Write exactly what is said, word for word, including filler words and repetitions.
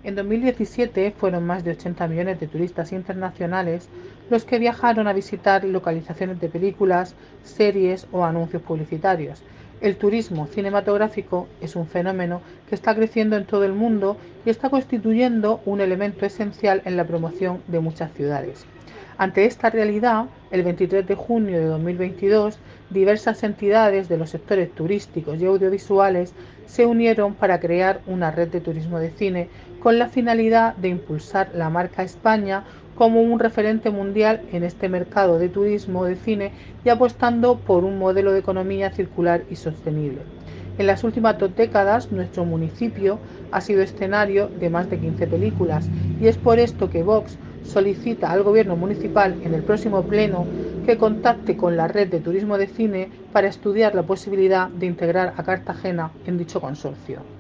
En dos mil diecisiete fueron más de ochenta millones de turistas internacionales los que viajaron a visitar localizaciones de películas, series o anuncios publicitarios. El turismo cinematográfico es un fenómeno que está creciendo en todo el mundo y está constituyendo un elemento esencial en la promoción de muchas ciudades. Ante esta realidad, el veintitrés de junio de dos mil veintidós, diversas entidades de los sectores turísticos y audiovisuales se unieron para crear una red de turismo de cine con la finalidad de impulsar la marca España como un referente mundial en este mercado de turismo de cine y apostando por un modelo de economía circular y sostenible. En las últimas dos décadas, nuestro municipio ha sido escenario de más de quince películas y es por esto que Vox solicita al Gobierno municipal en el próximo pleno que contacte con la red de turismo de cine para estudiar la posibilidad de integrar a Cartagena en dicho consorcio.